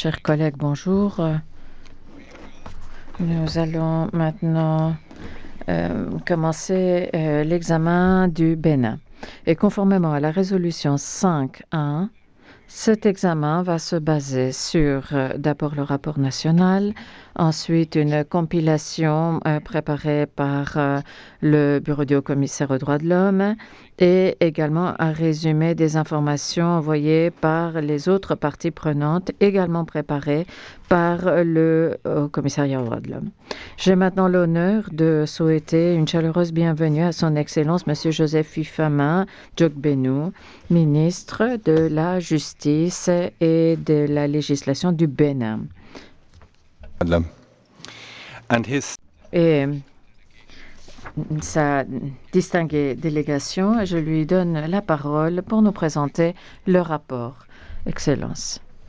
Chers collègues, bonjour. Nous allons maintenant commencer l'examen du Bénin. Et conformément à la résolution 5.1, cet examen va se baser sur d'abord le rapport national, ensuite une compilation préparée par le Bureau du Haut-Commissaire aux droits de l'homme et également un résumé des informations envoyées par les autres parties prenantes, également préparées par le Haut-Commissariat aux droits de l'homme. J'ai maintenant l'honneur de souhaiter une chaleureuse bienvenue à son Excellence M. Joseph Fifama Djokbenu, ministre de la Justice et de la législation du Bénin. Et sa distinguée délégation, je lui donne la parole pour nous présenter le rapport. Excellence.